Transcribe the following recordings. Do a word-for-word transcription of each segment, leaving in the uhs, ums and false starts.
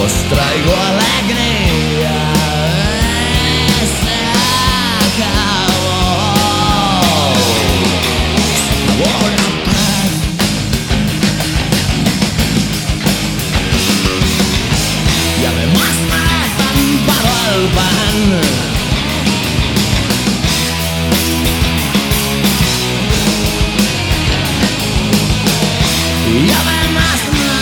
os traigo alegría. Se acabó. Sabor a pan. Y además me han parado el pan. Y además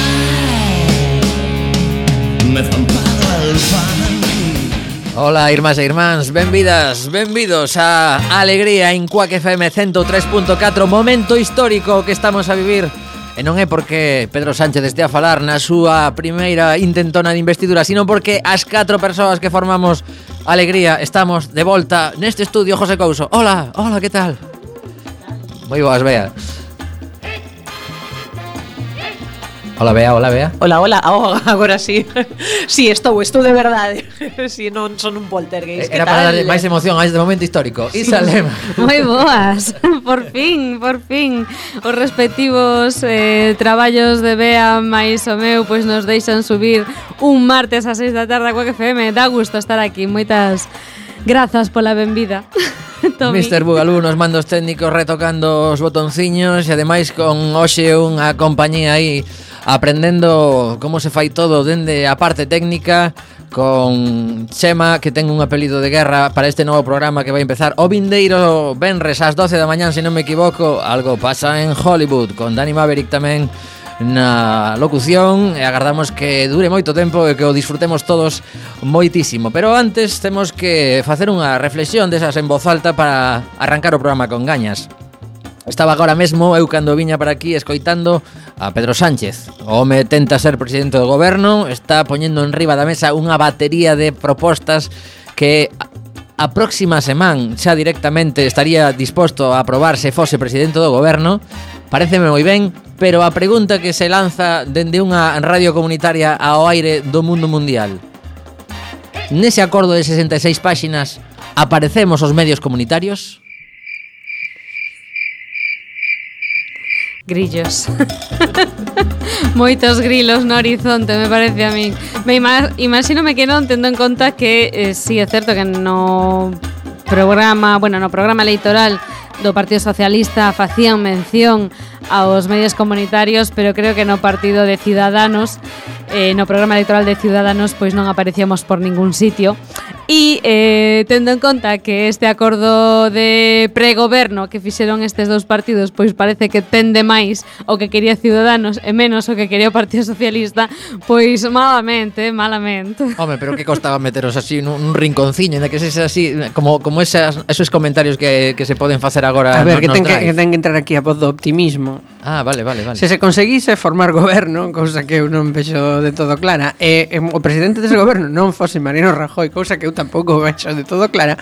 me, me zampado el pan. Ola, irmás e irmáns, benvidas, benvidos a Alegría en Quack F M ciento tres punto catro. Momento histórico que estamos a vivir. E non é porque Pedro Sánchez estea a falar na súa primeira intentona de investidura, sino porque as catro persoas que formamos Alegría estamos de volta neste estudio. José Couso, hola, hola, que tal? Moi boas, Bea. Hola, Bea, hola, Bea. Hola, hola, oh, agora sí. Sí, estou, estou de verdade. Si, sí, non son un poltergeist. Era para darle máis emoción a este momento histórico. Sí. Isa Lema. Moi boas, por fin, por fin. Os respectivos eh, traballos de Bea máis o meu pois nos deixan subir un martes a seis da tarde a Quack F M. Dá gusto estar aquí. Moitas grazas pola benvida. mister Bugalú nos mandos técnicos retocando os botonciños e ademais con hoxe unha compañía aí aprendendo como se fai todo dende a parte técnica, con Chema, que ten un apelido de guerra para este novo programa que vai empezar o vindeiro venres ás doce da mañán, se non me equivoco. Algo pasa en Hollywood, con Dani Maverick tamén na locución, e agardamos que dure moito tempo e que o disfrutemos todos moitísimo. Pero antes temos que facer unha reflexión desas en voz alta para arrancar o programa con gañas. Estaba agora mesmo eu cando viña para aquí escoitando a Pedro Sánchez. O home tenta ser presidente do goberno, está poñendo en riba da mesa unha batería de propostas que a próxima semana xa directamente estaría disposto a aprobar se fose presidente do goberno. Paréceme moi ben, pero a pregunta que se lanza dende unha radio comunitaria ao aire do mundo mundial: nese acordo de sesenta e seis páxinas aparecemos os medios comunitarios? Grillos. Moitos grilos no horizonte, me parece a mí. Me ima- imagínome que non, tendo en conta que eh, sí, é certo que no programa, bueno, no programa electoral do Partido Socialista facían mención aos medios comunitarios, pero creo que no partido de Ciudadanos, eh, no programa electoral de Ciudadanos, pois non aparecíamos por ningún sitio. E eh, tendo en conta que este acordo de pregoberno que fixeron estes dous partidos, pois parece que tende máis o que quería Ciudadanos e menos o que quería o Partido Socialista, pois malamente, malamente. Home, pero que costaba meteros así nun rinconciño, de que se así, como, como esas, esos comentarios que, que se poden facer agora. A ver, no, que, ten nos que, drive. que ten que entrar aquí a voz do optimismo. Ah, vale, vale, vale. Se se conseguise formar goberno, cousa que eu non vexo de todo clara, e, e o presidente dese goberno non fose Mariano Rajoy, cousa que eu tampouco vexo de todo clara,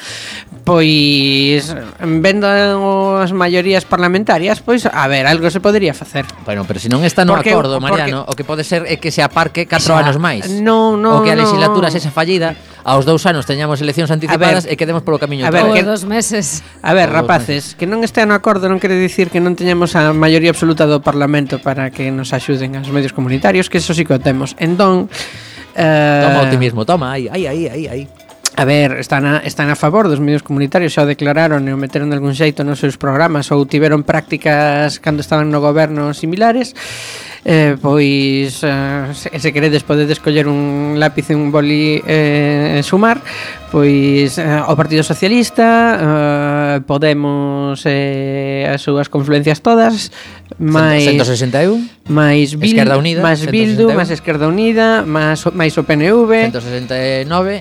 pois vendo as maiorías parlamentarias, pois a ver, algo se podería facer. Bueno, pero se non está no Porque- acordo, Mariano, porque- o que pode ser é que se aparque catro Xa, anos máis. non, non, O que a non. legislatura sexa fallida, aos dous anos teñamos eleccións anticipadas ver, e quedemos polo camiño. a ver, Ou que- dos meses. A ver, Todos, rapaces, que non estea no acordo non quere dicir que non teñamos a maioría absoluta do Parlamento para que nos axuden aos medios comunitarios, que eso sí que o temos. Entón, eh, Toma optimismo, toma, aí, aí, aí, aí, aí. A ver, están a, están a favor dos medios comunitarios, xa o declararon e o meteron de algún xeito nos seus programas ou tiveron prácticas cando estaban no goberno similares. Eh, pois eh, se, se queredes podedes coller un lápiz e un boli eh, sumar, pois eh, o Partido Socialista, eh, Podemos eh, as súas confluencias todas, máis ciento sesenta e un, máis Bil, Esquerda Unida, máis ciento Bildu, sesenta e un. máis Esquerda Unida, máis máis o P N V, ciento sesenta e nove.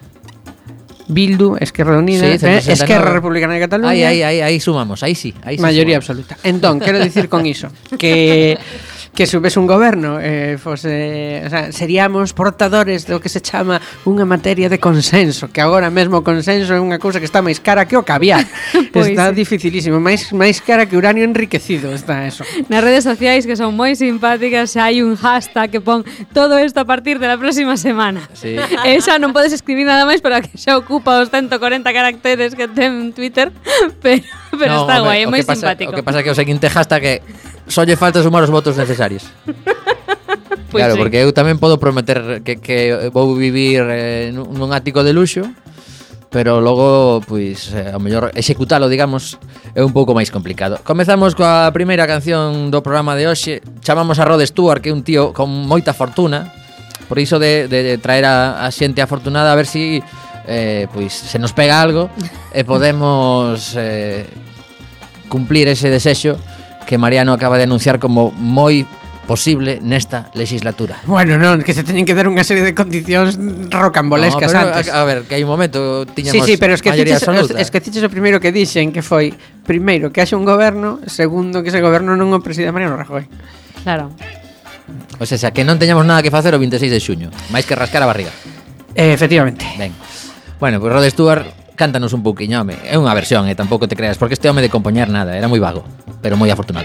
Bildu, Esquerra Unida, Sí, ciento eh, sesenta e nove. Esquerra Republicana de Cataluña. Aí, aí, aí, aí sumamos, aí sí, aí sí Mayoría sumamos. absoluta. Entón, quero dicir con iso que que se houvese un goberno eh, fose, o sea, seríamos portadores do que se chama unha materia de consenso, que agora mesmo o consenso é unha cousa que está máis cara que o caviar. Pois Está sí. dificilísimo, máis máis cara que uranio enriquecido está eso. Nas redes sociais, que son moi simpáticas, xa hai un hashtag que pon todo isto a partir de la próxima semana. Sí. E xa non podes escribir nada máis para que xa ocupa os ciento corenta caracteres que ten Twitter, pero, pero No, está home, guai, é o moi que pasa- simpático. O que pasa é que o seguinte hashtag é só lle falta sumar os votos necesarios. Pois claro, sí. porque eu tamén podo prometer que, que vou vivir eh, nun nun ático de luxo, pero logo, pois, eh, ao mellor executalo, digamos, é un pouco máis complicado. Comezamos coa primeira canción do programa de hoxe. Chamamos a Rod Stewart, que é un tío con moita fortuna, por iso de, de traer a, a xente afortunada, a ver si eh, pois, se nos pega algo e podemos eh, cumplir ese desexo que Mariano acaba de anunciar como moi posible nesta legislatura. Bueno, non, que se teñen que dar unha serie de condicións rocambolescas No, pero, antes. A, a ver, que hai un momento Sí, tiñamos sí, pero maioría esqueciches, absoluta. esqueciches o primeiro que dixen, que foi primeiro que haxe un goberno, segundo que ese goberno non o presida Mariano Rajoy. Claro. O sea, que non teñamos nada que facer o veintiséis de xuño, máis que rascar a barriga. Eh, efectivamente. Ben. Bueno, pois pues Rod Stewart, cántanos un pouquiño, home. É unha versión, e eh, tampouco te creas, porque este home de compoñer nada, era moi vago, pero moi afortunado.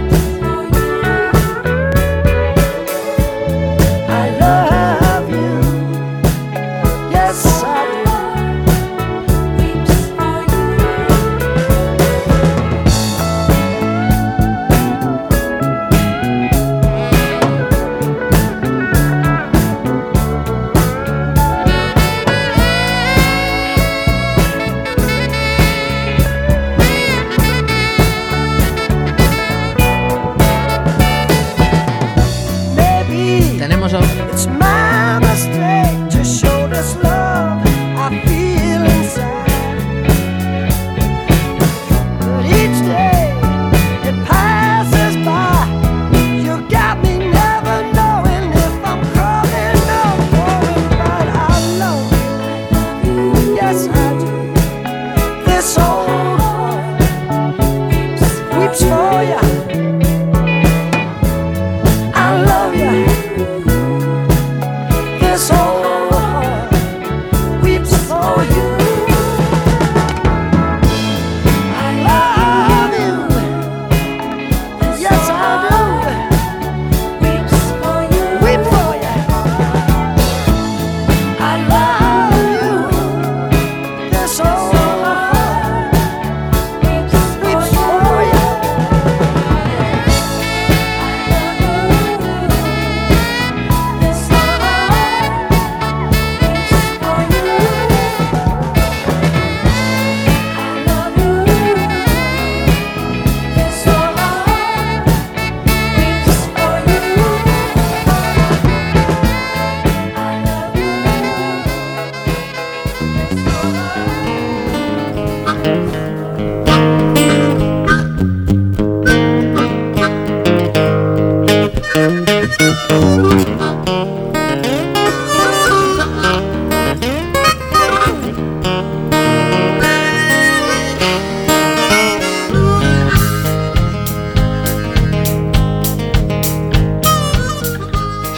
I love you.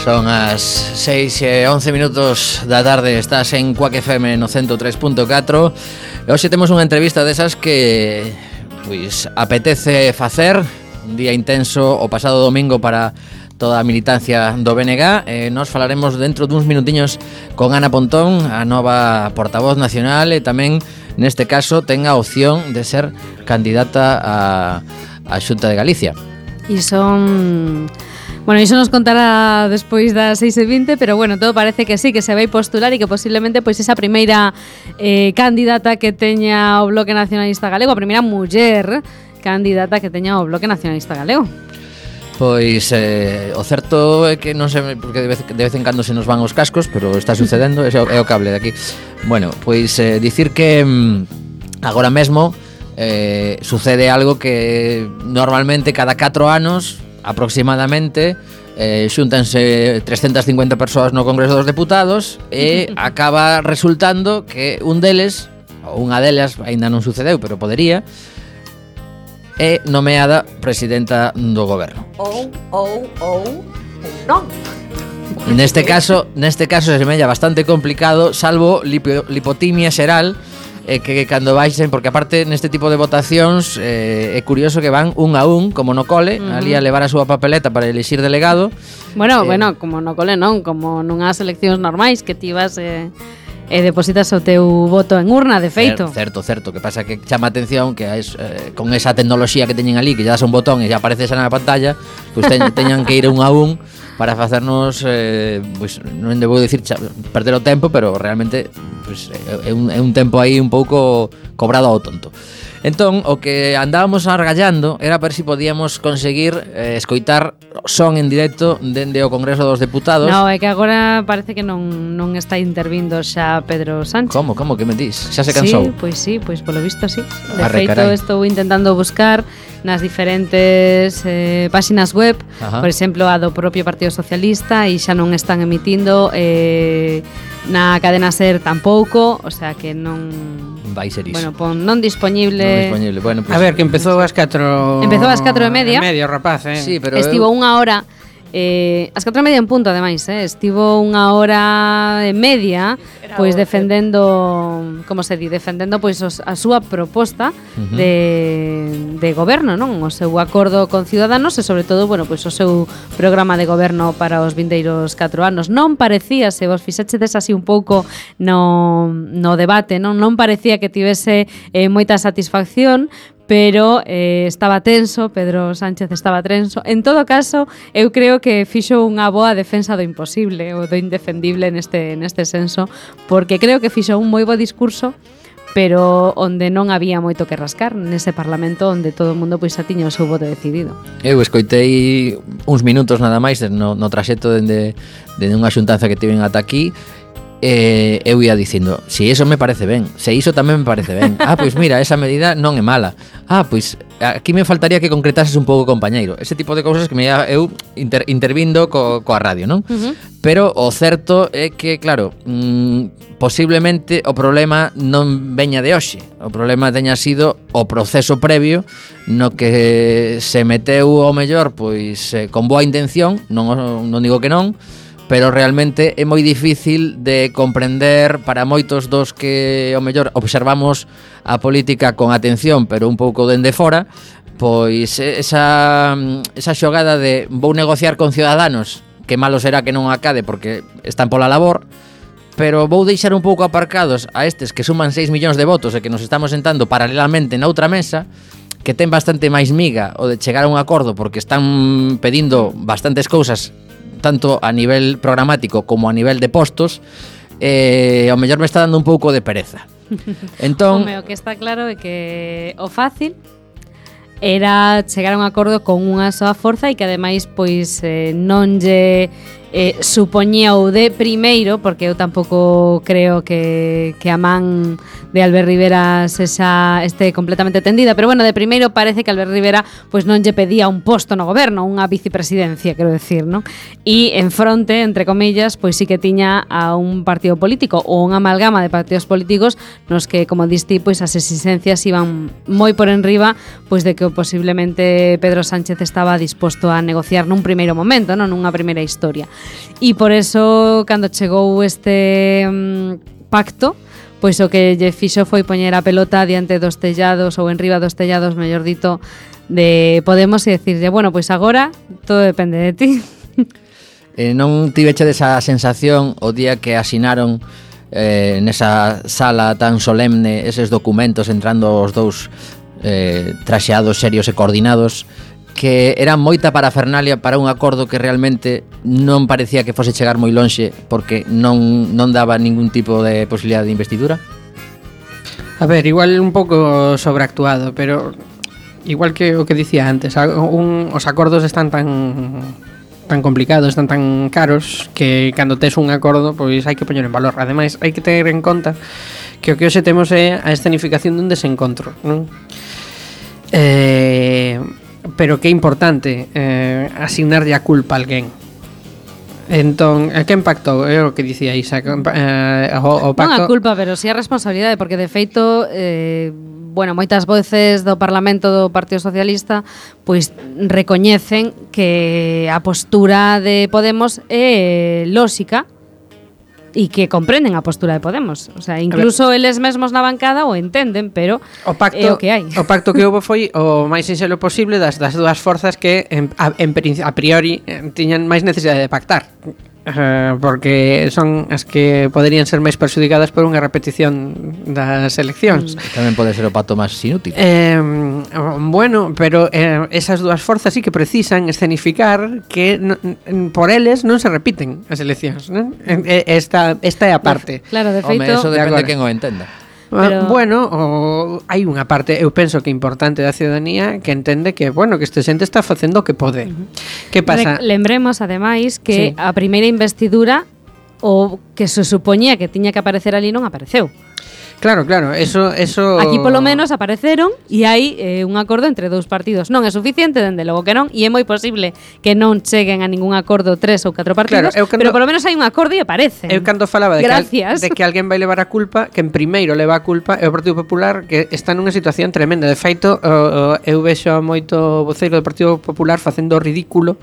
Son as seis e once minutos da tarde. Estás en Quack F M no ciento tres punto catro. E hoxe temos unha entrevista desas que pois apetece facer. Un día intenso o pasado domingo para toda a militancia do B N G. E nos falaremos dentro duns minutiños con Ana Pontón, a nova portavoz nacional, e tamén neste caso ten a opción de ser candidata a, a Xunta de Galicia. E son... Bueno, iso nos contará despois das seis e vinte, pero bueno, todo parece que sí, que se vai postular e que posiblemente pois esa primeira eh, candidata que teña o Bloque Nacionalista Galego, a primeira muller candidata que teña o Bloque Nacionalista Galego. Pois eh, o certo é que non sei, porque de vez, de vez en cando se nos van os cascos, pero está sucedendo, ese é o cable de aquí. Bueno, pois eh, dicir que mm, agora mesmo eh, sucede algo que normalmente cada catro anos aproximadamente eh, xúntanse trescentas cincuenta persoas no Congreso dos Deputados e acaba resultando que un deles, ou unha delas, aínda non sucedeu, pero podería, é nomeada presidenta do goberno. Ou, ou, ou, non. Neste caso, neste caso se semella bastante complicado, salvo lipo, lipotimia xeral, eh, que cando baixen, porque aparte neste tipo de votacións eh, é curioso que van un a un, como no cole, uh-huh. ali a levar a súa papeleta para elixir delegado. Bueno, eh, bueno, como no cole non, como nunhas eleccións normais que ti vas e eh, depositas o teu voto en urna, de feito. Certo, certo, que pasa que chama atención que es, eh, con esa tecnoloxía que teñen ali, que lle das un botón e xa aparece esa na pantalla, pois pues te, teñan que ir un a un para facernos, eh, pois, non debo dicir xa, perder o tempo, pero realmente pois, é, un, é un tempo aí un pouco cobrado ao tonto. Entón, o que andábamos argallando era ver se si podíamos conseguir eh, escoitar son en directo dende o Congreso dos Deputados. No, é que agora parece que non, non está intervindo xa Pedro Sánchez. Como, como, que me dís? Xa se cansou? Sí, pois sí, pois polo visto sí. De Arre, feito, carai. estou intentando buscar nas diferentes eh, páxinas web, Ajá. por exemplo, a do propio Partido Socialista, e xa non están emitindo eh, na cadena SER tampouco, o sea que non... Vai ser iso. Bueno, pon non disponible. Non disponible. Bueno, pues, A ver, que empezou ás catro... Empezou ás catro e media. E media, o rapaz, eh. sí, pero Estivo eu... unha hora eh, ás catro e media en punto, ademais, eh, estivo unha hora e media pois defendendo, como se di, defendendo pois os, a súa proposta uh-huh. de, de goberno, non? O seu acordo con Ciudadanos e sobre todo, bueno, pois o seu programa de goberno para os vindeiros catro anos. Non parecía, se vos fixachedes así un pouco no, no debate, non non parecía que tivese eh, moita satisfacción, pero eh, estaba tenso, Pedro Sánchez estaba tenso. En todo caso, eu creo que fixo unha boa defensa do imposible ou do indefendible neste, neste senso, porque creo que fixo un moi bo discurso, pero onde non había moito que rascar, nese Parlamento onde todo o mundo pois xa tiña o seu voto decidido. Eu escoitei uns minutos nada máis no, no traxecto dende, dende unha xuntanza que tiven ata aquí. Eh, eu ia dicindo, si eso me parece ben, se iso tamén me parece ben. Ah, pois mira, esa medida non é mala. Ah, pois aquí me faltaría que concretases un pouco, compañeiro. Ese tipo de cousas que me ia eu inter, intervindo co, coa radio, non? Uh-huh. Pero o certo é que, claro, mmm, posiblemente o problema non veña de hoxe. O problema teña sido o proceso previo no que se meteu o mellor pois eh, con boa intención, non, non digo que non, pero realmente é moi difícil de comprender para moitos dos que ao mellor observamos a política con atención, pero un pouco dende fora, pois esa, esa xogada de vou negociar con Ciudadanos, que malo será que non acade porque están pola labor, pero vou deixar un pouco aparcados a estes que suman seis millóns de votos e que nos estamos sentando paralelamente noutra mesa, que ten bastante máis miga o de chegar a un acordo porque están pedindo bastantes cousas tanto a nivel programático como a nivel de postos, eh, ao mellor me está dando un pouco de pereza. Entón, Home, o que está claro é que o fácil era chegar a un acordo con unha soa forza e que ademais pois eh, non lle eh, supoñía ou de primeiro, porque eu tampouco creo que, que a man de Albert Rivera sexa este completamente tendida, pero bueno, de primeiro parece que Albert Rivera pois non lle pedía un posto no goberno, unha vicepresidencia, quero decir, non? E en fronte, entre comillas, pois sí que tiña a un partido político ou unha amalgama de partidos políticos nos que, como diste, pois as exigencias iban moi por enriba pois de que posiblemente Pedro Sánchez estaba disposto a negociar nun primeiro momento, non nunha primeira historia. e por eso cando chegou este mm, pacto, pois o que lle fixo foi poñer a pelota diante dos tellados ou enriba dos tellados, mellor dito, de Podemos e decirlle, bueno, pois agora todo depende de ti. Eh, non tiveche desa sensación o día que asinaron eh, nesa sala tan solemne eses documentos entrando os dous eh, traxeados, serios e coordinados, que era moita parafernalia para un acordo que realmente non parecía que fose chegar moi lonxe porque non, non daba ningún tipo de posibilidade de investidura? A ver, igual un pouco sobreactuado, pero igual que o que dicía antes, un, os acordos están tan tan complicados, están tan caros que cando tes un acordo, pois hai que poñer en valor. Ademais, hai que ter en conta que o que hoxe temos é a escenificación dun desencontro, non? Eh, pero que é importante eh, asignarlle a culpa a alguén. Entón, que impactou? É o que dicía Isa, eh, o, o pacto... Non a culpa, pero si sí a responsabilidade, porque de feito, eh, bueno, moitas voces do Parlamento do Partido Socialista pois recoñecen que a postura de Podemos é lóxica e que comprenden a postura de Podemos. O sea, incluso eles mesmos na bancada o entenden, pero o pacto, é o que hai. O pacto que houve foi o máis sinxelo posible das, das dúas forzas que en, a, en, a priori tiñan máis necesidade de pactar. Uh, porque son as que poderían ser máis perxudicadas por unha repetición das eleccións. Mm. Tamén pode ser o pacto máis inútil. Eh, bueno, pero eh, esas dúas forzas sí que precisan escenificar que no, por eles non se repiten as eleccións, non? Esta, esta é a parte. Claro, de feito... Home, eso depende de, de quen o entenda. Pero... Bueno, o, hai unha parte, eu penso que importante da ciudadanía que entende que, bueno, que este xente está facendo o que pode. Uh-huh. Que pasa? Re- lembremos, ademais, que sí. a primeira investidura o que se supoñía que tiña que aparecer ali non apareceu. Claro, claro, eso, eso... Aquí polo menos apareceron e hai eh, un acordo entre dous partidos. Non é suficiente, dende logo que non, e é moi posible que non cheguen a ningún acordo tres ou catro partidos, claro, cando, pero polo menos hai un acordo e aparecen. Eu cando falaba de que, al, de que alguén vai levar a culpa, que en primeiro leva a culpa é o Partido Popular, que está nunha situación tremenda. De feito, uh, eu vexo a moito voceiro do Partido Popular facendo o ridículo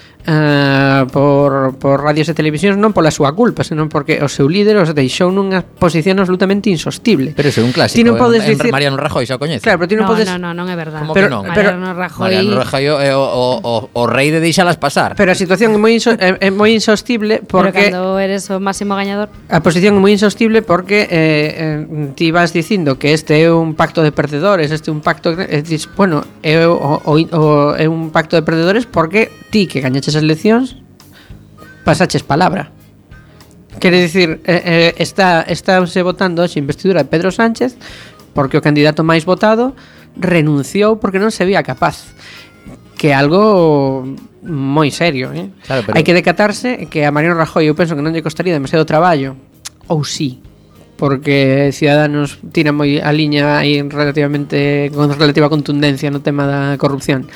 Uh, por, por radios e televisións, non pola súa culpa, senón porque o seu líder os deixou nunha posición absolutamente insostible. Pero ese é un clásico. Ti non podes en, dicir... en Mariano Rajoy xa o coñece. Claro, pero ti non no, podes... no, no, non é verdade. Como pero, que non? Pero, Mariano Rajoy... Mariano Rajoy é o, o, o, o rei de deixalas pasar. Pero a situación é moi, inso, é, é moi insostible porque... Pero cando eres o máximo gañador... A posición é moi insostible porque eh, eh, ti vas dicindo que este é un pacto de perdedores, este é un pacto... Eh, dis, bueno, é, o, o, o, é un pacto de perdedores porque ti que gañaches as eleccións pasaches palabra. Quere dicir, eh, eh, está estáse votando hoxe investidura de Pedro Sánchez porque o candidato máis votado renunciou porque non se vía capaz. Que é algo moi serio, eh? Claro, pero... Hai que decatarse que a Mariano Rajoy eu penso que non lle costaría demasiado traballo, ou sí, porque Ciudadanos tira moi a liña aí relativamente con relativa contundencia no tema da corrupción.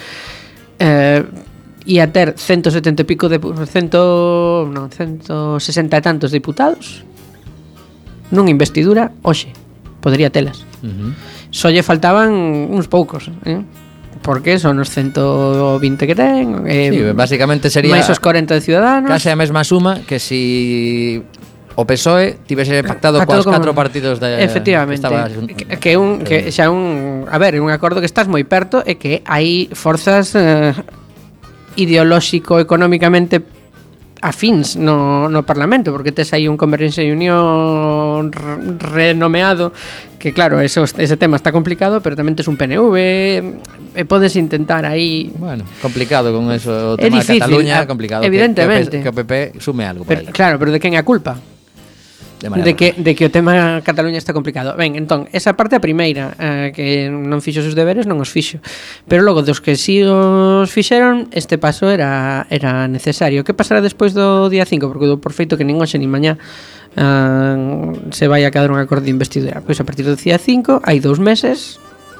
Eh, e a ter ciento setenta e pico de cento, non, ciento sesenta e tantos diputados nunha investidura hoxe podría telas. Uh-huh. Só lle faltaban uns poucos, eh? Porque son os ciento vinte que ten, eh, sí, basicamente sería máis os corenta de Ciudadanos, case a mesma suma que si o P S O E tivese pactado coas catro partidos de efectivamente, que, estaba... que, que un que xa un, a ver, un acordo que estás moi perto e que hai forzas eh, ideolóxico económicamente afíns no, no Parlamento, porque tes aí un Convergencia e Unión renomeado que claro, eso, ese tema está complicado, pero tamén tes un P N V e podes intentar aí, bueno, complicado con eso, o é tema difícil, de Cataluña, complicado evidentemente, que, que o P P sume algo por pero, aí. claro, pero de quen é a culpa? De, de que de que o tema Cataluña está complicado. Ben, entón, esa parte a primeira, eh, que non fixo os seus deberes, non os fixo. Pero logo dos que si os fixeron, este paso era era necesario. Que pasará despois do día cinco? Porque do por feito que nin hoxe nin mañá uh, se vai a quedar un acordo de investidura. Pois a partir do día cinco hai dous meses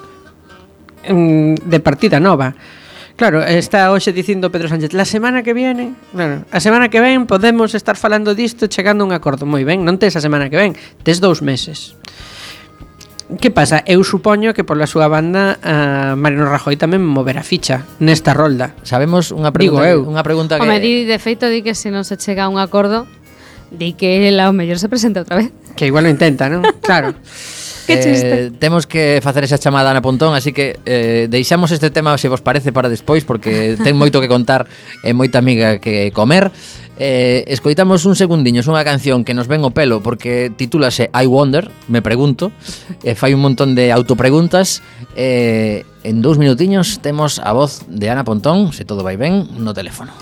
um, de partida nova. Claro, está hoxe dicindo Pedro Sánchez, la semana que viene, claro, a semana que ven podemos estar falando disto chegando a un acordo. Moi ben, non tes a semana que ven, tes dous meses. Que pasa? Eu supoño que pola súa banda uh, Mariano Rajoy tamén moverá ficha nesta rolda. Sabemos unha pregunta, Digo eu. unha pregunta que... Home, di, de feito, di que se non se chega a un acordo, di que el ao mellor se presenta outra vez. Que igual lo intenta, non? Claro. Que chiste. Eh, temos que facer esa chamada a Ana Pontón, así que eh, deixamos este tema, se vos parece, para despois, porque ten moito que contar e moita amiga que comer. Eh, escoitamos un segundiños unha canción que nos ven o pelo porque titúlase I Wonder, me pregunto, e fai un montón de autopreguntas. Eh, en dous minutiños temos a voz de Ana Pontón, se todo vai ben, no teléfono.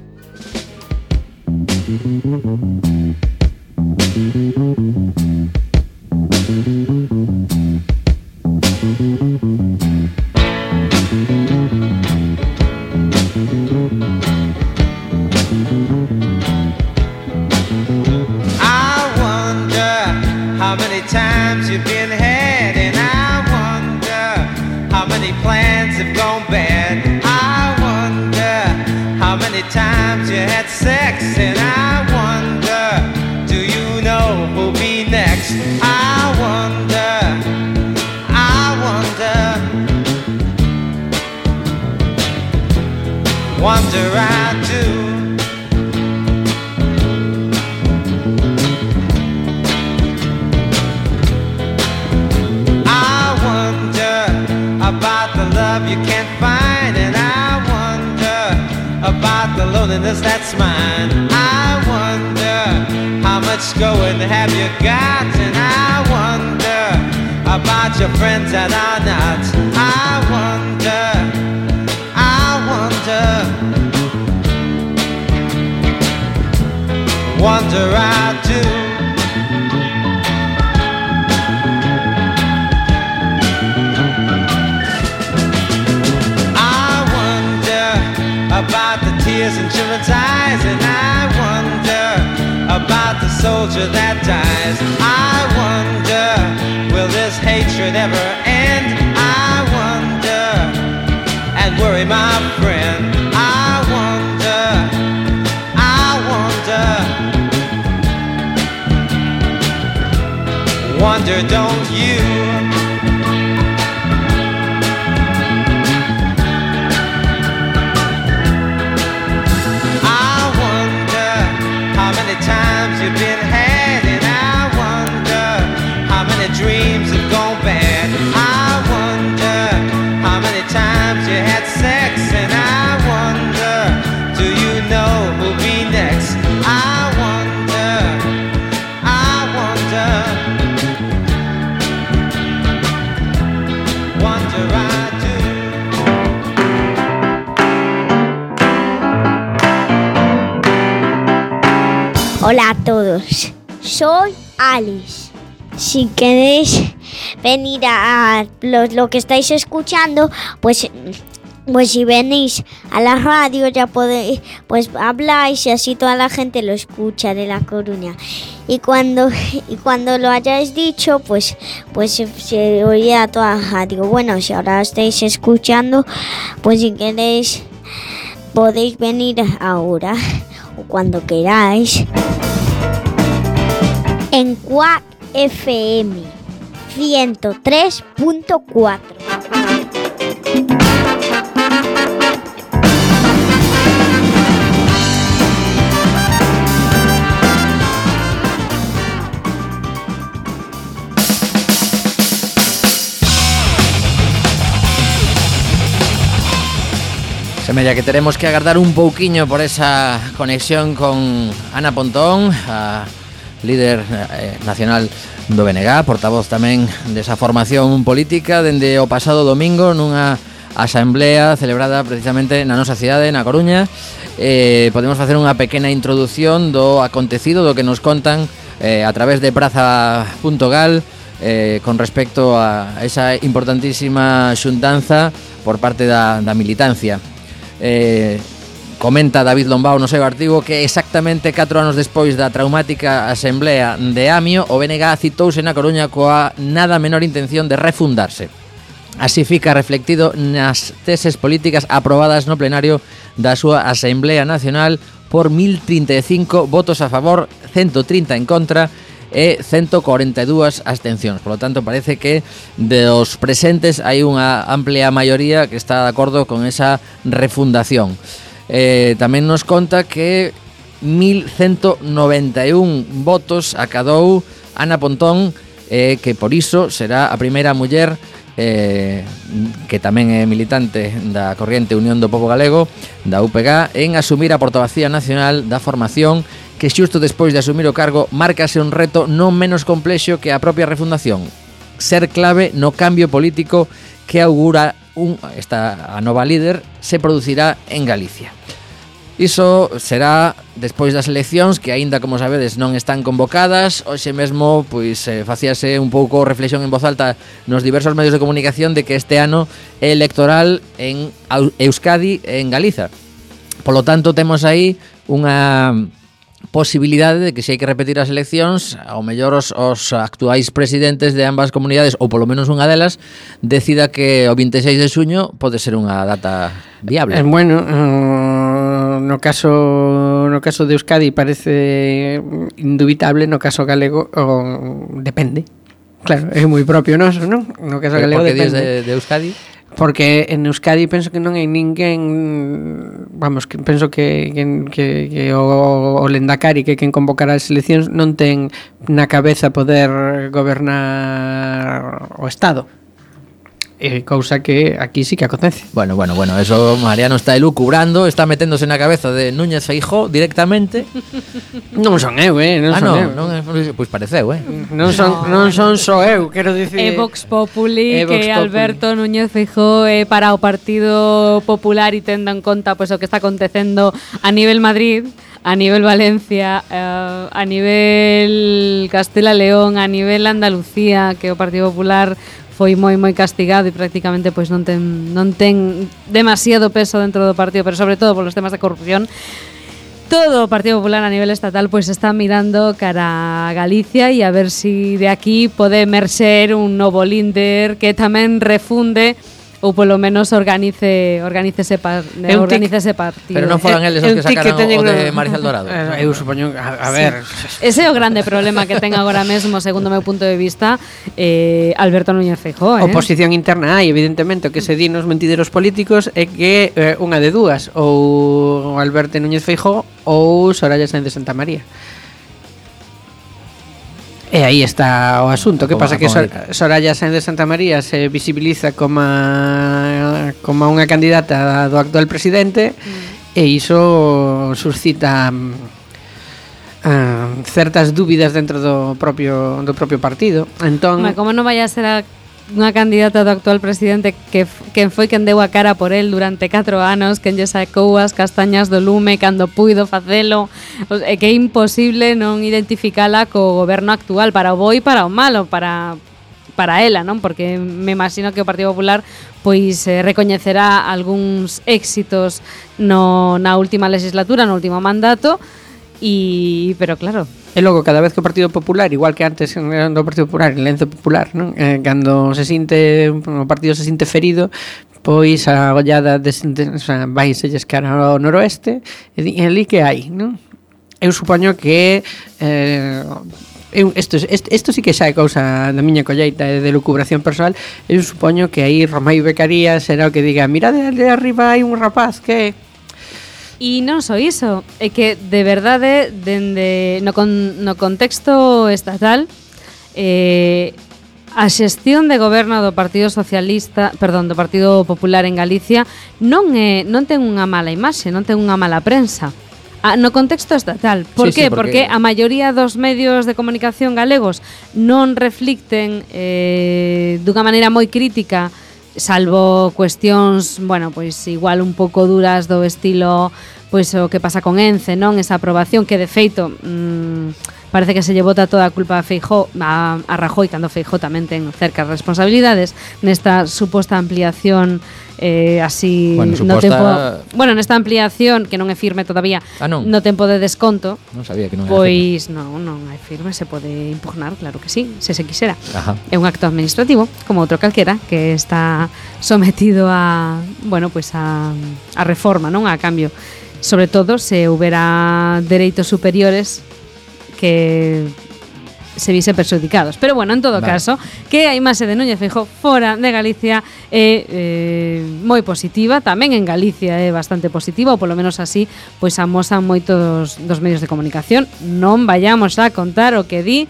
How many times you've been had, and I wonder how many plans have gone bad. I wonder how many times you had sex, and I wonder, do you know who'll be next? I wonder, I wonder, wonder I do. About the love you can't find, and I wonder about the loneliness that's mine. I wonder how much going have you got, and I wonder about your friends that are not. I wonder, I wonder, wonder I do. About the tears in children's eyes, and I wonder about the soldier that dies. I wonder, will this hatred ever end? I wonder, and worry my friend. I wonder, I wonder, wonder don't you? Times you've been had, and I wonder how many dreams have gone bad. I wonder how many times you had sex, and I wonder, do you know who'll be next? I wonder, I wonder, wonder I do. Hola a todos, soy Alice. Si queréis venir a, a lo, lo que estáis escuchando, pues, pues si venís a la radio ya podéis, pues habláis y así toda la gente lo escucha de La Coruña. Y cuando, y cuando lo hayáis dicho, pues, pues se, se oirá toda la radio. Bueno, si ahora estáis escuchando, pues si queréis podéis venir ahora o cuando queráis. En Quack F M ciento tres punto cuatro. Semella que teremos que agardar un pouquiño por esa conexión con Ana Pontón, a líder eh, nacional do B N G, portavoz tamén desa formación política dende o pasado domingo nunha asamblea celebrada precisamente na nosa cidade, na Coruña. Eh, podemos facer unha pequena introdución do acontecido, do que nos contan eh, a través de praza punto gal eh, con respecto a esa importantísima xuntanza por parte da, da militancia. Eh, Comenta David Lombao no seu artigo que exactamente catro anos despois da traumática asamblea de Amio, o B N G citouse na Coruña coa nada menor intención de refundarse. Así fica reflectido nas teses políticas aprobadas no plenario da súa Asamblea Nacional por mil trinta e cinco votos a favor, ciento trinta en contra e ciento cuarenta y dos abstencións. Por lo tanto, parece que dos presentes hai unha amplia maioría que está de acordo con esa refundación. Eh, tamén nos conta que mil ciento noventa e un votos acadou Ana Pontón, eh, que por iso será a primeira muller eh, que tamén é militante da corriente Unión do Pobo Galego, da U P G, en asumir a portavocía nacional da formación, que xusto despois de asumir o cargo márcase un reto non menos complexo que a propia refundación: ser clave no cambio político que augura un, esta a nova líder se producirá en Galicia. Iso será despois das eleccións, que aínda, como sabedes, non están convocadas. Hoxe mesmo, pois, eh, facíase un pouco reflexión en voz alta nos diversos medios de comunicación de que este ano é electoral en Euskadi e en Galiza. Por lo tanto, temos aí unha posibilidade de que se hai que repetir as eleccións, ao mellor os, os actuais presidentes de ambas comunidades, ou polo menos unha delas, decida que o vinte e seis de xuño pode ser unha data viable. Eh, bueno, uh, no caso no caso de Euskadi parece indubitable, no caso galego uh, depende. Claro, é moi propio noso, non? No caso Pero galego por que depende. dios de, de Euskadi? Porque en Euskadi penso que non hai ninguén, vamos, que penso que, que, que, que o, o Lendakari, que quen convocará as eleccións, non ten na cabeza poder gobernar o Estado. Eh, cousa que aquí sí que acontece. Bueno, bueno, bueno, eso Mariano está elucubrando, está meténdose na cabeza de Núñez Feijóo directamente. Non son eu, eh, non ah, son no, eu. non, pois pues pareceu, eh. Non son non son só eu, quero dicir. É Vox Populi, É Vox que Populi. Alberto Núñez Feijóo é para o Partido Popular e tendo en conta pois, o que está acontecendo a nivel Madrid, a nivel Valencia, eh, a nivel Castela León, a nivel Andalucía, que o Partido Popular foi moi moi castigado e prácticamente pois non ten non ten demasiado peso dentro do partido, pero sobre todo polos temas de corrupción. Todo o Partido Popular a nivel estatal pois está mirando cara a Galicia e a ver si de aquí pode emerxer un novo líder que tamén refunde ou polo menos organice organice ese, par, organice ese partido. Pero non foran eles os que sacaran o de Marisol Dorado. Eu supoño, a, a ver, sí. Ese é o grande problema que ten agora mesmo, segundo o meu punto de vista, eh, Alberto Núñez Feijóo, eh? Oposición interna hai, evidentemente, o que se di nos mentideros políticos é que eh, unha de dúas, ou Alberto Núñez Feijóo ou Soraya Sáenz de Santa María. E aí está o asunto. Que pasa que Sor Soraya Sáenz de Santa María se visibiliza como a, como unha candidata do actual presidente, mm. e iso suscita uh, certas dúbidas dentro do propio do propio partido. Entón, como non vai a ser a unha candidata do actual presidente que quen foi quen deu a cara por el durante catro anos, quen lle sacou as castañas do lume cando puido facelo, é que é imposible non identificala co goberno actual, para o bo e para o malo, para para ela, non? Porque me imagino que o Partido Popular pois eh, recoñecerá algúns éxitos no na última legislatura, no último mandato, e pero claro, e logo, cada vez que o Partido Popular, igual que antes do Partido Popular, en Lenzo Popular, non? Eh, cando se sinte, o partido se sinte ferido, pois a gollada de, de, o sea, vai se lles cara ao noroeste, e ali que hai, non? Eu supoño que eh, eu, esto, esto, esto sí que xa é cousa da miña colleita e de lucubración personal. Eu supoño que aí Romai Becaría será o que diga: mira, de, de arriba hai un rapaz que... E non só iso, é que de verdade dende no, con, no contexto estatal eh, a xestión de goberno do Partido Socialista, perdón, do Partido Popular en Galicia non é non ten unha mala imaxe, non ten unha mala prensa. Ah, no contexto estatal. Por sí, que? Sí, porque... porque a maioría dos medios de comunicación galegos non reflicten eh, dunha maneira moi crítica, salvo cuestións, bueno, pois igual un pouco duras do estilo pois o que pasa con Ence, non? Esa aprobación que de feito mmm, parece que se lle bota toda a culpa a Feijóo, a, a Rajoy, cando Feijóo tamén ten cercas responsabilidades nesta suposta ampliación eh, así bueno, no suposta... tempo, bueno, nesta ampliación que non é firme todavía, ah, non. no tempo de desconto. Non sabía que non era pois firme. non, non é firme, se pode impugnar, claro que sí, se se quixera. Ajá. É un acto administrativo como outro calquera que está sometido a, bueno, pois a a reforma, non? A cambio, sobre todo se houbera dereitos superiores que se vise perxudicados. Pero bueno, en todo Vale. caso, que a imaxe de Núñez Feijóo fora de Galicia é eh, moi positiva, tamén en Galicia é bastante positiva, ou polo menos así pois amosan moitos dos medios de comunicación. Non vayamos a contar o que di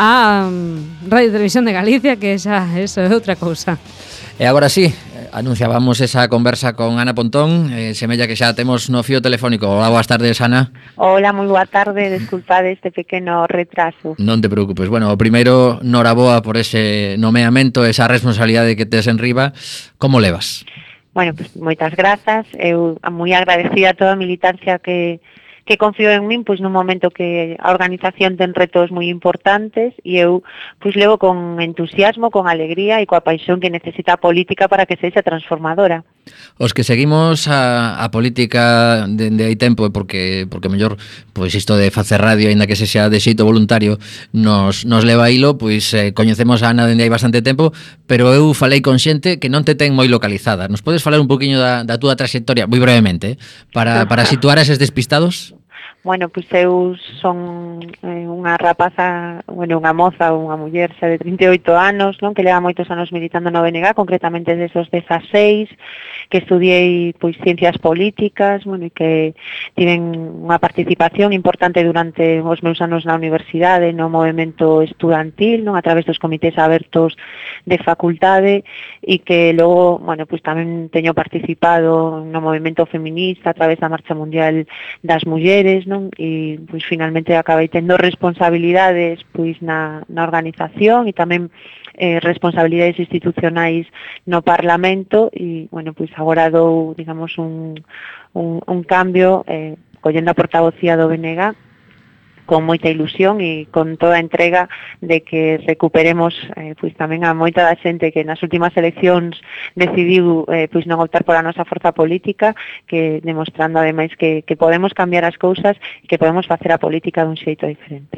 a um, Radio Televisión de Galicia, que xa eso é outra cousa. E agora sí, anunciábamos esa conversa con Ana Pontón, eh, semella que xa temos no fío telefónico. Hola, boas tardes, Ana. Hola, moi boa tarde, desculpade este pequeno retraso. Non te preocupes. Bueno, o primeiro, noraboa por ese nomeamento, esa responsabilidade que tes en riba. Como levas? Bueno, pues moitas grazas, eu moi agradecida a toda a militancia que que confiou en min, pois nun momento que a organización ten retos moi importantes e eu pois levo con entusiasmo, con alegría e coa paixón que necesita a política para que sexa transformadora. Os que seguimos a, a política dende hai tempo, porque porque mellor pois isto de facer radio, aínda que se xa de xeito voluntario, nos, nos leva a hilo, pois eh, coñecemos a Ana dende hai bastante tempo, pero eu falei con xente que non te ten moi localizada. Nos podes falar un poquinho da, da túa traxectoria, moi brevemente, eh, para, para situar a eses despistados? Bueno, pois eu son eh, unha rapaza, bueno, unha moza ou unha muller xa de trinta e oito anos, non, que leva moitos anos militando no B N G, concretamente desos dezaseis, que estudiei pois ciencias políticas, bueno, e que tiven unha participación importante durante os meus anos na universidade, no movemento estudantil, non, a través dos comités abertos de facultade, e que logo, bueno, pois tamén teño participado no movemento feminista a través da Marcha Mundial das Mulleres, non? E pois finalmente acabei tendo responsabilidades pois na, na organización e tamén eh, responsabilidades institucionais no Parlamento e, bueno, pois agora dou, digamos, un, un, un cambio eh, collendo a portavocía do B N G con moita ilusión e con toda a entrega de que recuperemos eh, pois tamén a moita da xente que nas últimas eleccións decidiu eh, pois non optar pola nosa forza política, que demostrando ademais que, que podemos cambiar as cousas e que podemos facer a política dun xeito diferente.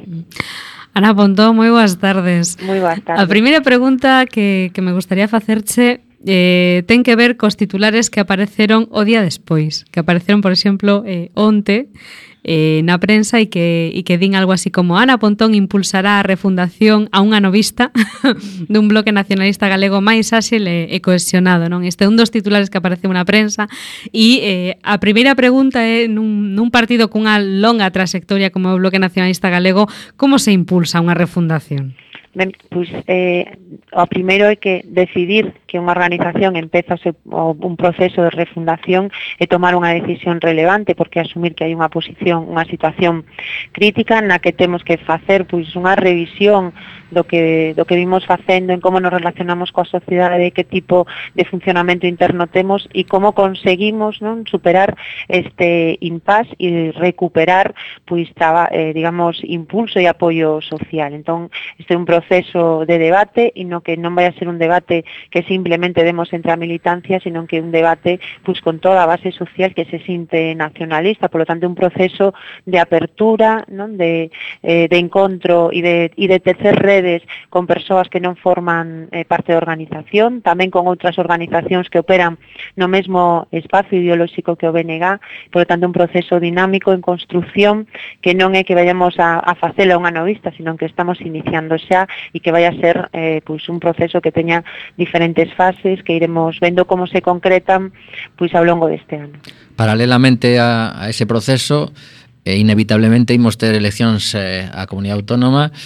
Ana Pontón, moi boas tardes. Moi boas tardes. A primeira pregunta que, que me gustaría facerche eh, ten que ver cos titulares que apareceron o día despois, que apareceron, por exemplo, eh, onte, eh, na prensa e que, e que din algo así como Ana Pontón impulsará a refundación a unha novista dun bloque nacionalista galego máis áxil e, e cohesionado, non? Este é un dos titulares que aparece na prensa e eh, a primeira pregunta é nun, nun partido cunha longa trayectoria como o bloque nacionalista galego, como se impulsa unha refundación? Ben, pois, eh, o primeiro é que decidir que unha organización empeza o, un proceso de refundación e tomar unha decisión relevante, porque asumir que hai unha posición, unha situación crítica na que temos que facer pois unha revisión do que do que vimos facendo, en como nos relacionamos coa sociedade, que tipo de funcionamento interno temos e como conseguimos, non, superar este impasse e recuperar pois traba, eh, digamos, impulso e apoio social. Entón, este é un proceso proceso de debate e no que non vai a ser un debate que simplemente demos entre a militancia, sino que un debate pues, con toda a base social que se sinte nacionalista, por lo tanto un proceso de apertura, non, de, eh, de encontro e de, e de tecer redes con persoas que non forman eh, parte da organización, tamén con outras organizacións que operan no mesmo espacio ideolóxico que o B N G, por lo tanto un proceso dinámico en construción que non é que vayamos a, a facela unha novista, sino que estamos iniciando xa e que vai a ser eh, pois un proceso que teña diferentes fases que iremos vendo como se concretan pois ao longo deste ano. Paralelamente a, a ese proceso, eh, inevitablemente imos ter eleccións eh, á Comunidade Autónoma.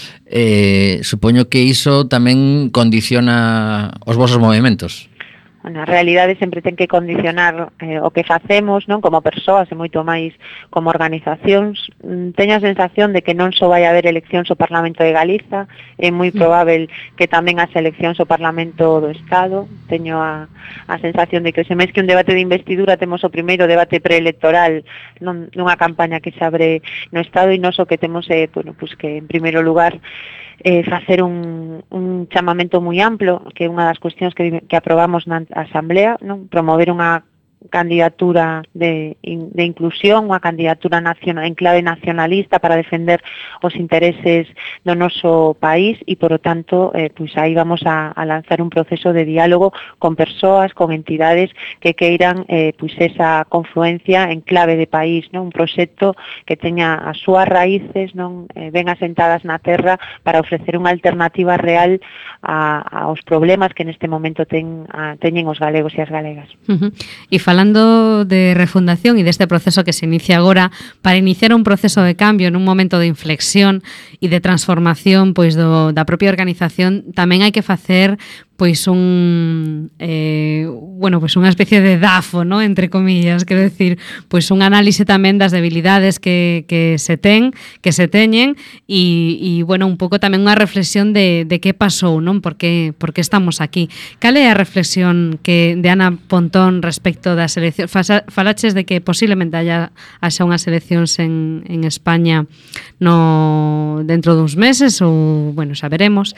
Eh, supoño que iso tamén condiciona os vosos movimentos. Bueno, a realidade sempre ten que condicionar eh, o que facemos, non, como persoas e moito máis como organizacións. Teño a sensación de que non só vai haber eleccións ao Parlamento de Galiza, é moi probável que tamén as eleccións ao Parlamento do Estado. Teño a, a sensación de que se máis que un debate de investidura temos o primeiro debate preelectoral non, nunha campaña que se abre no Estado e non só que temos eh, bueno, pues que en primeiro lugar Eh, facer un, un chamamento moi amplo, que é unha das cuestións que, que aprobamos na Asamblea, non? Promover unha candidatura de, de inclusión, unha candidatura nacional, en clave nacionalista para defender os intereses do noso país e, por lo tanto, eh, pois aí vamos a, a lanzar un proceso de diálogo con persoas, con entidades que queiran eh, pois esa confluencia en clave de país, non? Un proxecto que teña as súas raíces, non eh, ben asentadas na terra para ofrecer unha alternativa real a, aos problemas que neste momento ten, a, teñen os galegos e as galegas. Uh-huh. E falando de refundación e deste proceso que se inicia agora, para iniciar un proceso de cambio nun momento de inflexión e de transformación pois do, da propia organización, tamén hai que facer pois un eh, bueno, pois unha especie de dafo, ¿no? Entre comillas, quero decir, pois un análise tamén das debilidades que, que se ten, que se teñen e, e bueno, un pouco tamén unha reflexión de, de que pasou, non? Por que, por que estamos aquí. Cal é a reflexión que de Ana Pontón respecto das eleccións? Falaches de que posiblemente haya haxa unhas eleccións en, en España no dentro duns meses ou, bueno, xa veremos.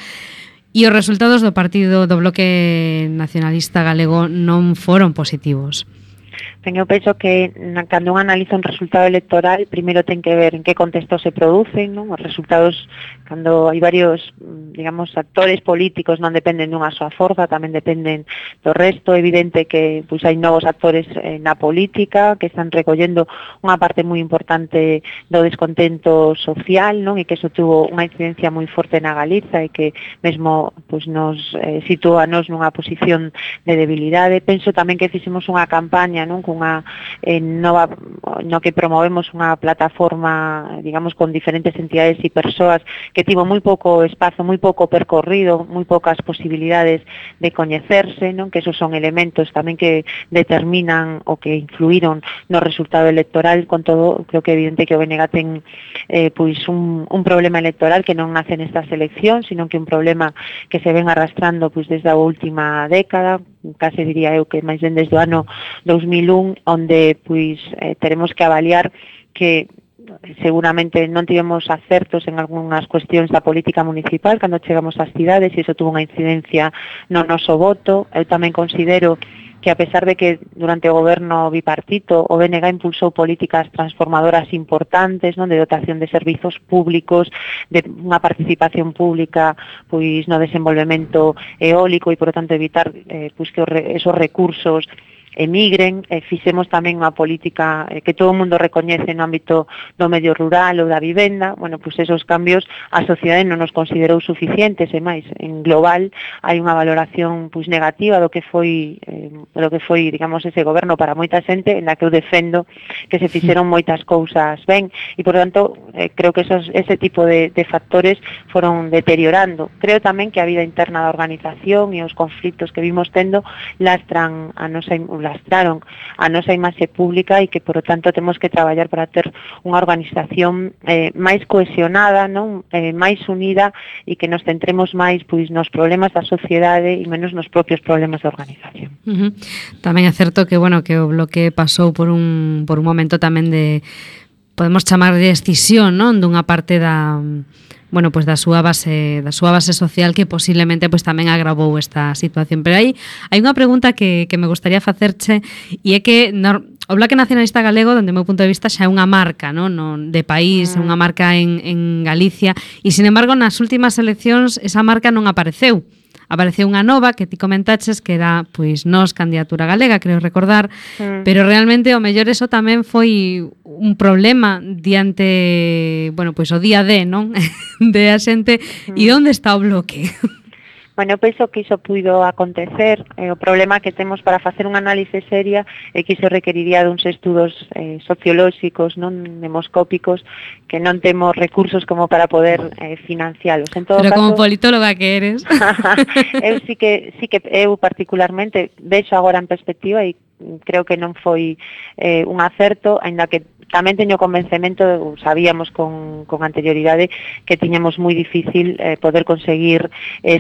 E os resultados do partido do Bloque Nacionalista Galego non foron positivos. Ben, eu penso que na, cando un analiza un resultado electoral, primeiro ten que ver en que contexto se producen, non? Os resultados, cando hai varios, digamos, actores políticos non dependen dunha súa forza, tamén dependen do resto. É evidente que pois hai novos actores eh, na política que están recollendo unha parte moi importante do descontento social, non? E que iso tuvo unha incidencia moi forte na Galiza e que mesmo pois nos eh, sitúa nos nunha posición de debilidade. Penso tamén que fixemos unha campaña, non? Unha eh, nova no que promovemos unha plataforma, digamos, con diferentes entidades e persoas que tivo moi pouco espazo, moi pouco percorrido, moi poucas posibilidades de coñecerse, non? Que esos son elementos tamén que determinan o que influíron no resultado electoral. Con todo, creo que é evidente que o B N G ten eh, pois un, un problema electoral que non nace nestas eleccións, sino que un problema que se ven arrastrando pois desde a última década, case diría eu que máis ben desde o ano dos mil un, onde pois eh, teremos que avaliar que seguramente non tivemos acertos en algunhas cuestións da política municipal cando chegamos ás cidades e iso tuvo unha incidencia no noso voto. Eu tamén considero que a pesar de que durante o goberno bipartito o B N G impulsou políticas transformadoras importantes, non, de dotación de servizos públicos, de unha participación pública pois no desenvolvemento eólico e, por lo tanto, evitar eh, pois que esos recursos emigren. Eh, fixemos tamén unha política eh, que todo o mundo recoñece no ámbito do medio rural ou da vivenda. Bueno, pois esos cambios a sociedade non nos considerou suficientes, e máis, en global hai unha valoración pois negativa do que foi eh, do que foi, digamos, ese goberno para moita xente, en la que eu defendo que se fixeron moitas cousas ben, e por tanto eh, creo que esos, ese tipo de, de factores foron deteriorando. Creo tamén que a vida interna da organización e os conflitos que vimos tendo lastran a nosa lastraron a nosa imaxe pública e que, por lo tanto, temos que traballar para ter unha organización eh, máis cohesionada, non? Eh, máis unida e que nos centremos máis pois nos problemas da sociedade e menos nos propios problemas da organización. Uh-huh. Tamén é certo que, bueno, que o Bloque pasou por un por un momento tamén de, podemos chamar de escisión, non? Dunha parte da bueno, pues da súa base, da súa base social que posiblemente pues tamén agravou esta situación. Pero aí hai unha pregunta que, que me gustaría facerche, e é que no, o Bloque Nacionalista Galego, dende o meu punto de vista, xa é unha marca, non, non de país, é unha marca en, en Galicia, e sin embargo nas últimas eleccións esa marca non apareceu. Apareceu unha nova que ti comentaches que era pois Nós, Candidatura Galega, creo recordar, mm. pero realmente o mellor eso tamén foi un problema diante, bueno, pois o día D, non? De a xente, mm. e onde está o Bloque? Bueno, eu penso que iso puido acontecer. Eh, o problema que temos para facer unha análise seria é que iso requeriría duns estudos eh, sociolóxicos, non demoscópicos, que non temos recursos como para poder eh, financialos. En todo Pero caso, como politóloga que eres. eu sí que, sí que eu particularmente vexo agora en perspectiva e creo que non foi eh, un acerto, aínda que tamén teño convencemento, sabíamos con, con anterioridade que tiñamos moi difícil eh, poder conseguir eses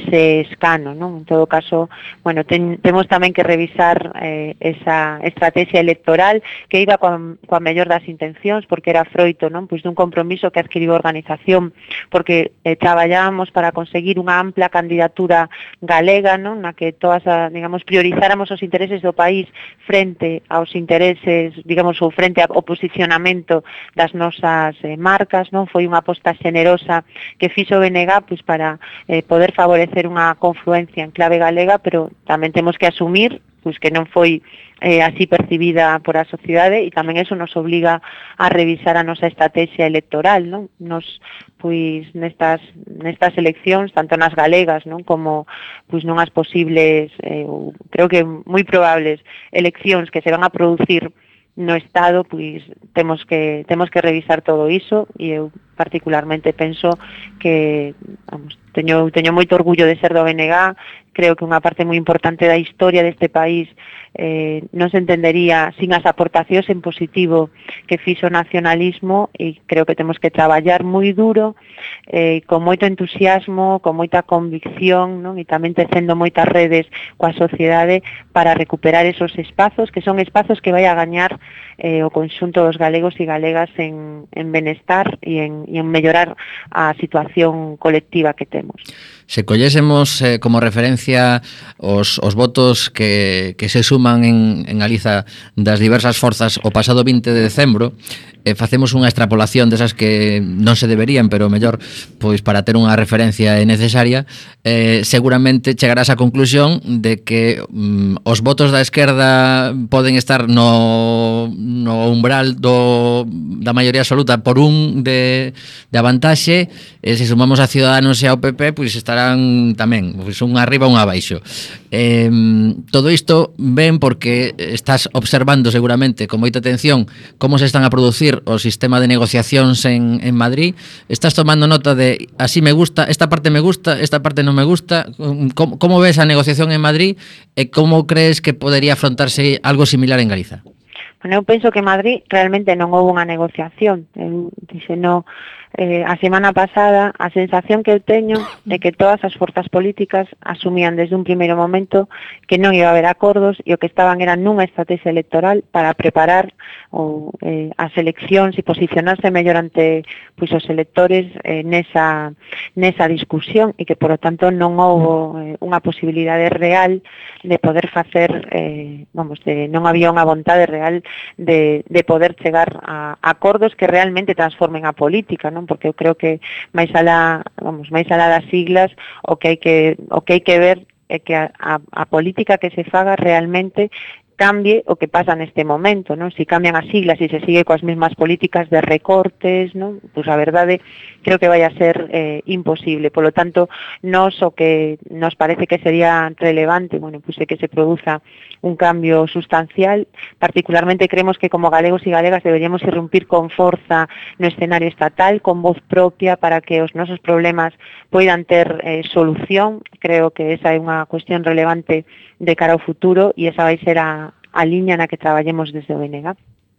escano, non? En todo caso, bueno, ten, temos tamén que revisar eh, esa estrategia electoral que iba coa, coa mellor das intencións, porque era froito, non? Pois dun compromiso que adquiriu a organización, porque eh, traballábamos para conseguir unha ampla candidatura galega, non? Na que todas, a, digamos, priorizáramos os intereses do país frente aos intereses, digamos, ou frente ao posicionamento das nosas eh, marcas, non? Foi unha aposta generosa que fixo o B N G pois para eh, poder favorecer unha confluencia en clave galega, pero tamén temos que asumir pois que non foi eh, así percibida por a sociedade, e tamén eso nos obliga a revisar a nosa estrategia electoral, non? Nos pois nestas nestas eleccións, tanto nas galegas, non, como pois nunhas posibles, eh, creo que moi probables eleccións que se van a producir no Estado, pois temos que temos que revisar todo iso, e eu particularmente penso que, vamos, teño teño moito orgullo de ser do B N G. Creo que unha parte moi importante da historia deste país eh, non se entendería sin as aportacións en positivo que fixo o nacionalismo, e creo que temos que traballar moi duro, eh, con moito entusiasmo, con moita convicción, non? E tamén tecendo moitas redes coa sociedade para recuperar esos espazos, que son espazos que vai a gañar eh, o conxunto dos galegos e galegas en, en benestar e en, e en mellorar a situación colectiva que temos. Se collésemos eh, como referencia os, os votos que, que se suman en, en Galiza das diversas forzas o pasado vinte de decembro, eh, facemos unha extrapolación desas que non se deberían, pero mellor pois para ter unha referencia é necesaria, eh, seguramente chegarás á conclusión de que mm, os votos da esquerda poden estar no, no umbral do, da maioría absoluta por un de, de avantaxe, e se sumamos a Ciudadanos e ao P P, pois estarán tamén pois un arriba un abaixo. Eh, todo isto ven porque estás observando seguramente con moita atención como se están a producir o sistema de negociacións en, en Madrid. Estás tomando nota de así me gusta, esta parte me gusta, esta parte non me gusta. Como, como ves a negociación en Madrid e como crees que podería afrontarse algo similar en Galiza? Bueno, eu penso que en Madrid realmente non houve unha negociación. Eu dixe, no, eh, a semana pasada a sensación que eu teño é que todas as forzas políticas asumían desde un primeiro momento que non iba a haber acordos, e o que estaban era nunha estrategia electoral para preparar o, eh, as eleccións e posicionarse mellor ante pois, os electores eh, nesa, nesa discusión, e que, por lo tanto, non houve eh, unha posibilidade real de poder facer, eh, vamos, de, non había unha vontade real de, de poder chegar a, a acordos que realmente transformen a política, non? Porque eu creo que máis alá, vamos, máis alá das siglas, o que hai que o que hai que ver é que a, a, a política que se faga realmente cambie o que pasa neste momento, non? Si cambian as siglas e se sigue coas mesmas políticas de recortes, non? Pois a verdade creo que vai a ser eh, imposible. Por lo tanto, nos o que nos parece que sería relevante, bueno, pois é que se produza un cambio sustancial. Particularmente creemos que como galegos e galegas deberíamos irrumpir con forza no escenario estatal, con voz propia, para que os nosos problemas poidan ter eh, solución. Creo que esa é unha cuestión relevante de cara ao futuro, e esa vai ser a, a liña na que traballemos desde o B N G.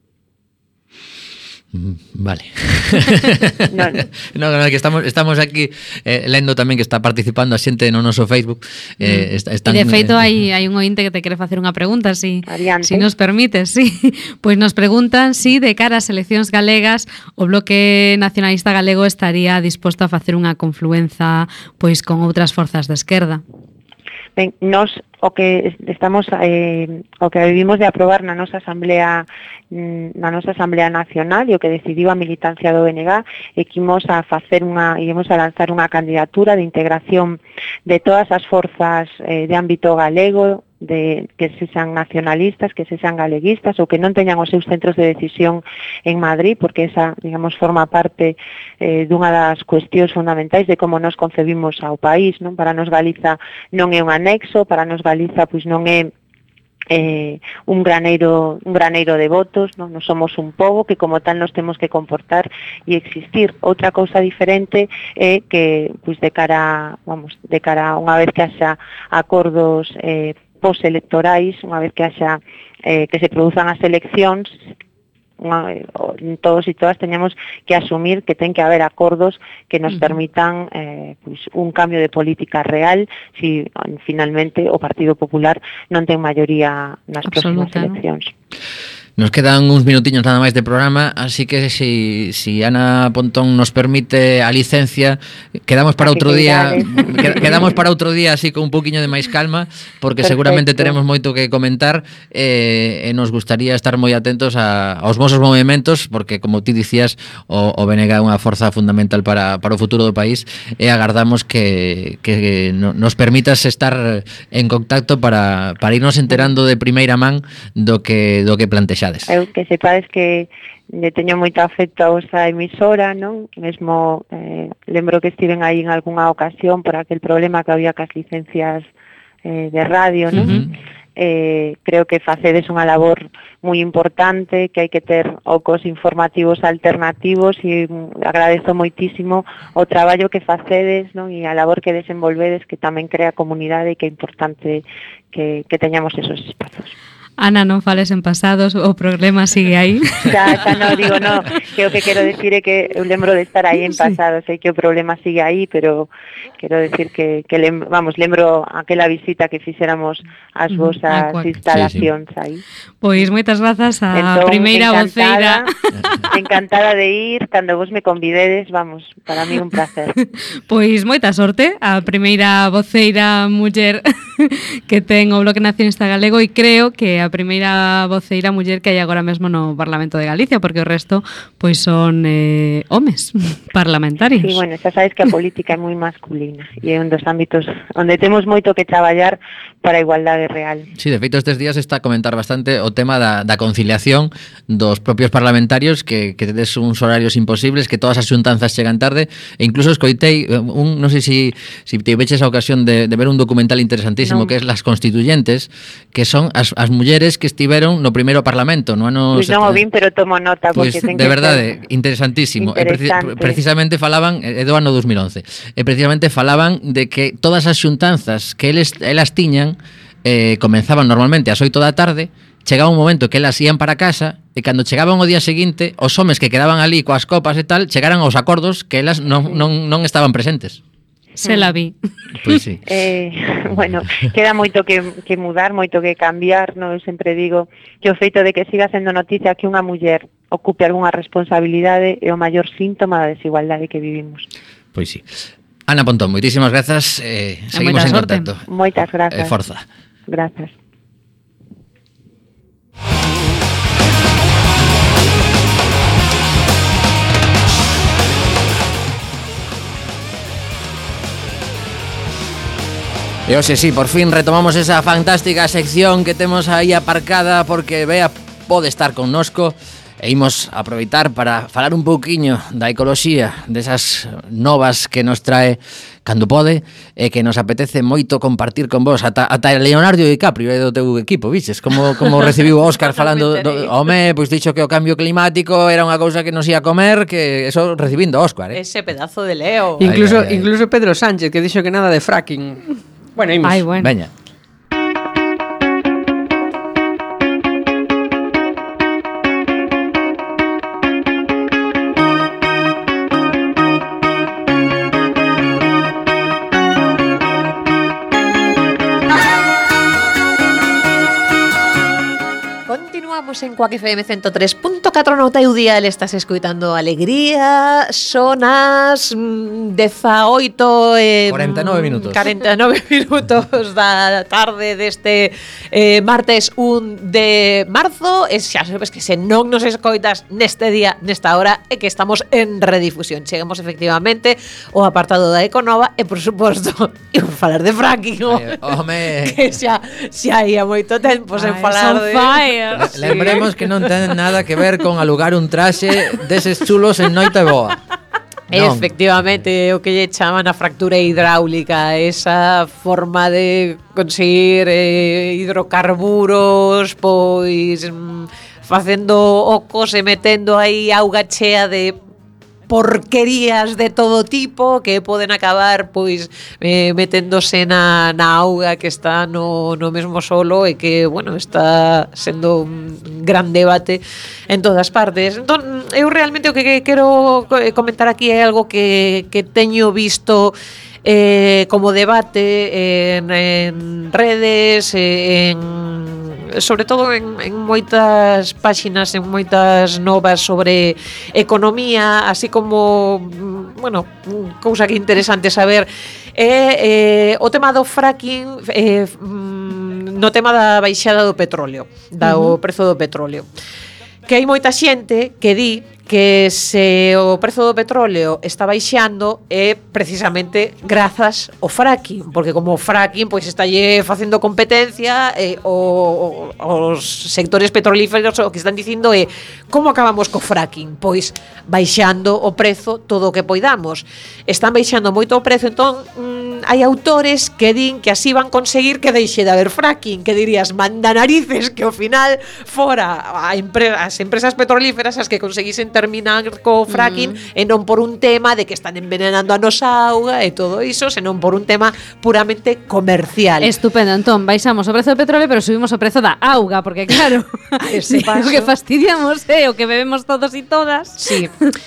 Vale. No, no, no, que estamos estamos aquí eh, lendo tamén que está participando a xente no noso Facebook. Eh, est- están, e de feito eh, hai hai un ointe que te quere facer unha pregunta, si Adiante. si nos permites, si. Pois nos preguntan si de cara ás eleccións galegas o Bloque Nacionalista Galego estaría disposto a facer unha confluenza pois con outras forzas de esquerda. Ben, nos o que estamos eh, o que vivimos de aprobar na nosa asamblea na nosa asamblea nacional, e o que decidiu a militancia do B N G, é que imos a facer unha ímos a lanzar unha candidatura de integración de todas as forzas eh, de ámbito galego, de que se sean nacionalistas, que se sean galeguistas, ou que non teñan os seus centros de decisión en Madrid, porque esa, digamos, forma parte eh, dunha das cuestións fundamentais de como nos concebimos ao país, non? Para nos Galiza non é un anexo, para nos Galiza pois non é eh, un graneiro un graneiro de votos, non? Nos somos un pobo que como tal nos temos que comportar e existir. Outra cousa diferente é que pois de cara, vamos, de cara unha vez que haxa acordos eh, postelectorais, unha vez que haxa eh, que se produzan as eleccións, unha, todos e todas teñamos que asumir que ten que haber acordos que nos permitan eh, pues, un cambio de política real si finalmente o Partido Popular non ten maioría nas próximas eleccións. Nos quedan uns minutiños nada máis de programa, así que si, si Ana Pontón nos permite a licencia, quedamos para outro día, quedamos para outro día así con un poquinho de máis calma, porque Perfecto. Seguramente teremos moito que comentar eh, e nos gustaría estar moi atentos a, aos vosos movimentos, porque como ti dicías, o, o B N G é unha forza fundamental para, para o futuro do país e agardamos que, que nos permitas estar en contacto para, para irnos enterando de primeira man do que, do que plantexamos. Eu que sepades que lle teño moito afecto a vosa emisora, non? Mesmo eh, lembro que estiven aí en algunha ocasión por aquel problema que había cas licencias eh, de radio, non? Uh-huh. Eh, creo que facedes unha labor moi importante, que hai que ter ocos informativos alternativos e agradezo moitísimo o traballo que facedes, non? E a labor que desenvolvedes, que tamén crea comunidade e que é importante que, que teñamos esos espazos. Ana, non fales en pasados, o problema sigue aí. Xa, xa non digo, no, que o que quero decir é que eu lembro de estar aí en pasado, sei que o problema sigue aí, pero quero decir que, que lem, vamos, lembro aquela visita que fixéramos ás vosas instalacións sí, sí. aí. Pois moitas grazas a entón, primeira voceira. Encantada de ir, cando vos me convidedes, vamos, para mí un placer. Pois moita sorte, a primeira voceira muller que ten o Bloque Nacionalista Galego e creo que a primeira voceira muller que hai agora mesmo no Parlamento de Galicia, porque o resto pois son eh, homes parlamentarios. Sí, bueno, xa sabes que a política é moi masculina e é un dos ámbitos onde temos moito que traballar para a igualdade real. Sí, de feito estes días está a comentar bastante o tema da, da conciliación dos propios parlamentarios, que, que tedes uns horarios imposibles, que todas as xuntanzas chegan tarde, e incluso escoitei un, non sei se si, si te veches a ocasión de, de ver un documental interesantísimo no. que es Las Constituyentes, que son as, as mulleres que estiveron no primeiro Parlamento no ano pois non o vin, pero tomo nota porque pues, ten de verdade, interesantísimo. E preci precisamente falaban é do ano dos mil once. E precisamente falaban de que todas as xuntanzas que eles elas tiñan eh, comenzaban normalmente ás oito da tarde, chegaba un momento que elas ían para casa e cando chegaban o día seguinte, os homes que quedaban ali coas copas e tal, chegaran aos acordos que elas non non non estaban presentes. Se la vi. Pois sí. Eh, bueno, queda moito que, que mudar, moito que cambiar, no? Eu sempre digo que o feito de que siga sendo noticia que unha muller ocupe algunha responsabilidade é o maior síntoma da desigualdade que vivimos. Pois sí. Ana Pontón, moitísimas grazas, eh, seguimos en contacto. Moitas grazas. Eh, forza. Grazas. E hoxe sí, por fin retomamos esa fantástica sección que temos aí aparcada porque Bea pode estar connosco e imos aproveitar para falar un pouquiño da ecoloxía, desas novas que nos trae cando pode e que nos apetece moito compartir con vos. Ata, ata Leonardo DiCaprio é do teu equipo, viches? Como, como recibiu o Óscar falando do, home, pois dixo que o cambio climático era unha cousa que nos ia comer, que eso recibindo o Óscar, eh? Ese pedazo de Leo. Incluso, ay, ay, ay. incluso Pedro Sánchez, que dixo que nada de fracking. Bueno, imos. Ay, bueno. Veña. Continuamos en Quack F M ciento tres punto catro no teu dial, estás escoitando Alegría, son as dezaoito eh, cuarenta e nove minutos cuarenta e nove minutos da tarde deste eh, martes un de marzo. E xa sabes que se non nos escoitas neste día, nesta hora, é que estamos en redifusión. Chegamos efectivamente o apartado da Econova e, por suposto, imos falar de fracking. Ay, home. Que xa, xa ia moito tempo sen Ay, falar de... fire. Lembremos que non ten nada que ver con alugar un traxe deses chulos en noite boa. Non. Efectivamente, o que lle chaman a fractura hidráulica, esa forma de conseguir eh, hidrocarburos, pois mm, facendo ocos e metendo aí auga chea de porquerías de todo tipo que poden acabar pois eh, meténdose na, na auga que está no, no mesmo solo e que, bueno, está sendo un gran debate en todas partes. Entón, eu realmente o que, que quero comentar aquí é algo que, que teño visto eh, como debate en, en redes, en sobre todo en, en moitas páxinas, en moitas novas sobre economía, así como, bueno, cousa que é interesante saber é eh, o tema do fracking eh, no tema da baixada do petróleo, da uh-huh. o prezo do petróleo. Que hai moita xente que di que se o prezo do petróleo está baixando é precisamente grazas ao fracking, porque como o fracking pois estalle facendo competencia e o, o, os sectores petrolíferos o que están dicindo é como acabamos co fracking? Pois baixando o prezo todo o que poidamos. Están baixando moito o prezo, entón mm, hai autores que din que así van conseguir que deixe de haber fracking, que dirías, manda narices, que ao final fora a empre- as empresas petrolíferas as que conseguisen terminar co fracking uh-huh. e non por un tema de que están envenenando a nosa auga e todo iso, senón por un tema puramente comercial. Estupendo, entón, baixamos o prezo do petróleo, pero subimos o prezo da auga, porque claro, sí, o que fastidiamos é eh, o que bebemos todos e todas. Sí.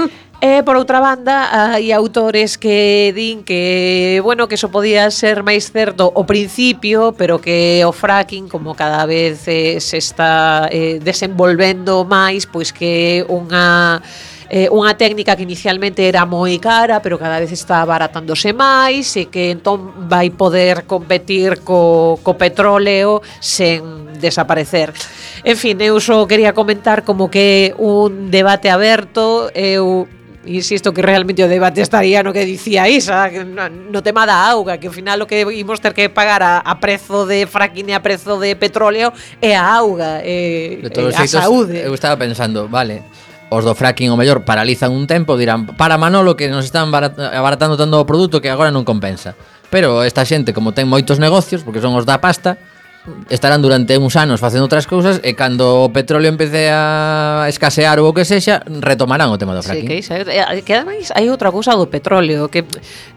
E, por outra banda, hai autores que din que, bueno, que iso podía ser máis certo ao principio, pero que o fracking, como cada vez eh, se está eh, desenvolvendo máis, pois que unha eh, unha técnica que inicialmente era moi cara, pero cada vez está abaratándose máis e que entón vai poder competir co, co petróleo sen desaparecer. En fin, eu só quería comentar como que un debate aberto. Eu insisto que realmente o debate estaría no que dicía Isa, no tema da auga, que ao final o que imos ter que pagar a, a prezo de fracking e a prezo de petróleo é a auga, e, de todos e a xeitos, saúde. Eu estaba pensando, vale, os do fracking o mellor paralizan un tempo, dirán, para Manolo que nos están abaratando tanto o produto que agora non compensa. Pero esta xente, como ten moitos negocios, porque son os da pasta, estarán durante uns anos facendo outras cousas e cando o petróleo empece a escasear ou o que sexa, retomarán o tema do fracking. Sí, que, que ademais hai outra cousa do petróleo que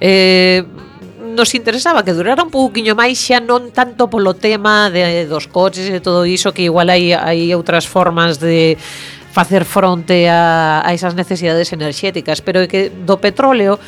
eh, nos interesaba que durara un pouquiño máis, xa non tanto polo tema de, dos coches e todo iso, que igual hai, hai outras formas de facer fronte a, a esas necesidades enerxéticas, pero é que do petróleo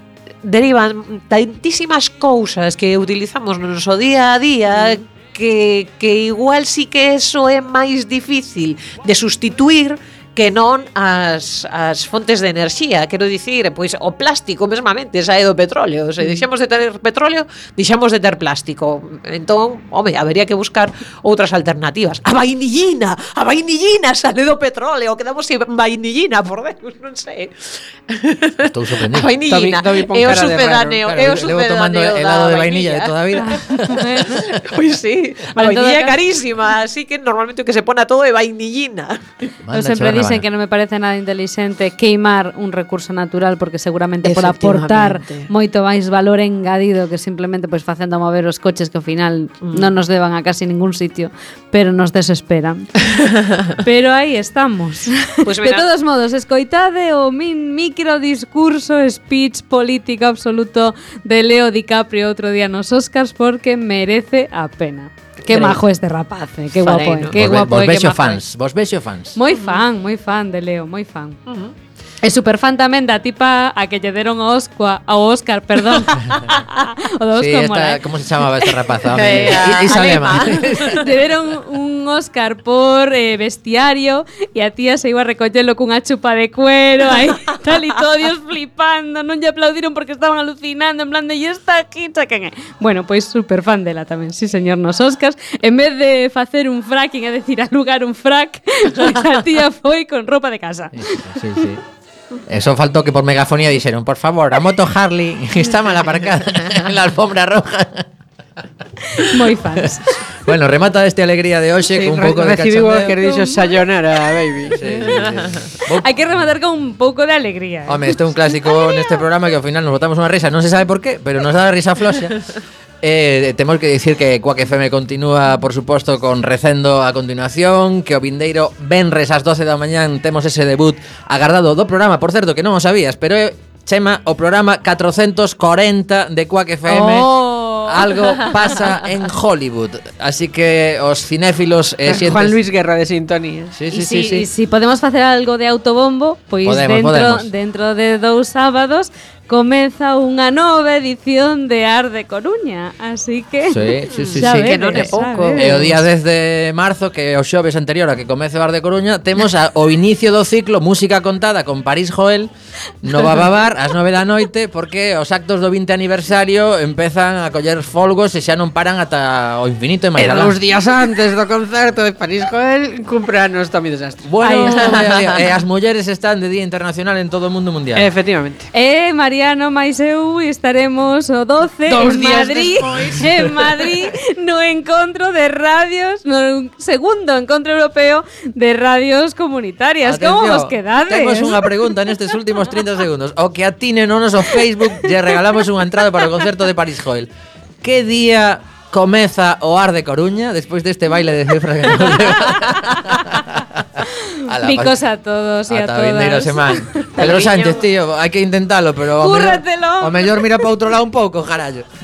derivan tantísimas cousas que utilizamos no noso día a día mm. Que, que igual sí que eso é máis difícil de sustituir que non as, as fontes de enerxía. Quero dicir, pois o plástico mesmamente sae do petróleo. Se deixamos de ter petróleo, deixamos de ter plástico. Entón, home, habería que buscar outras alternativas. A vainillina, a vainillina sale do petróleo, quedamos sin vainillina, por Deus, non sei. Estou sorprendido. A vainillina, é o sucedáneo, é o sucedáneo. Levo tomando helado de vainilla de toda a vida. Pois sí, a vainilla é carísima, así que normalmente o que se pone a todo é vainillina. Eu sempre dicen que non me parece nada inteligente queimar un recurso natural, porque seguramente por aportar moito máis valor engadido que simplemente pois facendo mover os coches que ao final mm. non nos levan a casi ningún sitio, pero nos desesperan. Pero aí estamos. Pues de todos modos, escoitade o min micro discurso, speech político absoluto de Leo DiCaprio outro día nos Oscars, porque merece a pena. Qué majo este rapaz, eh. Qué guapo, eh. Qué vos guapo, vos eh. vexo fans, vos vexo fans. Moi fan, moi fan de Leo, moi fan. Uh-huh. É super fan tamén da tipa a que lle deron o Oscar, ao Oscar, perdón. O do Oscar sí, mola. Como se chamaba esta rapaza? Eh, Isa Lema. Lle deron un Oscar por eh, bestiario e a tía se iba a recollelo cunha chupa de cuero, aí tal e todo, Dios flipando, non lle aplaudiron porque estaban alucinando, en plan de, e esta aquí, quen é? Bueno, pois pues, super fan dela tamén, sí señor, nos Oscars. En vez de facer un fracking, é decir, alugar un frac, pues a tía foi con ropa de casa. Sí, sí, sí. Eso faltó que por megafonía dixeron, por favor, a moto Harley está mal aparcada en la alfombra roja. Moi fans. Bueno, remata esta alegría de hoxe sí, con un pouco de cachondeo. Recibimos que dixo sayonara, baby. Sí, sí, sí. Hai que rematar con un pouco de alegría. Home, este é un clásico neste programa que ao final nos botamos unha risa, non se sabe por qué, pero nos dá risa floxa. Eh, temos que dicir que Quack F M continúa, por suposto, con Recendo a continuación, que o vindeiro venres ás doce da mañán temos ese debut agardado do programa, por certo, que non o sabías, pero é, chema, o programa catrocentos corenta de Quack F M. Oh. Algo pasa en Hollywood. Así que os cinéfilos eh, sientes... Juan Luis Guerra de sintonía. Sí, Y sí, si, sí, sí. y si podemos facer algo de autobombo, pois Podemos, dentro, podemos. dentro de dous sábados comeza unha nova edición de Ar de Coruña, así que Sí, sí, sí, xa sí. vedes, Que non é xa pouco. vedes. E o día dez de marzo, que é o xoves anterior a que comece o Bar de Coruña, temos a, o inicio do ciclo Música Contada con París Joel no Bababar ás nove da noite, porque os actos do vinte aniversario empezan a coller folgos e xa non paran ata o infinito e máis E alá. dous días antes do concerto de París Joel cumpre anos Tommy Desastre. Bueno, Aí está. e as mulleres están de Día Internacional en todo o mundo mundial. Efectivamente. E Mariano máis eu estaremos o doce Dous en días Madrid, despois. en Madrid, no encontro de radios, no segundo encontro europeo de radios comunitarias. Como Atención, vos quedades? Temos unha pregunta nestes últimos trinta segundos. O que atine no noso Facebook lle regalamos unha entrada para o concerto de París Joel. Que día comeza o Ar de Coruña despois deste baile de cifras que nos Ala, Bicos a todos e a ata vindeira todas. semana. Pedro Sánchez, tío, hai que intentalo, pero o mellor, Cúrratelo. o mellor mira para outro lado un pouco, carallo.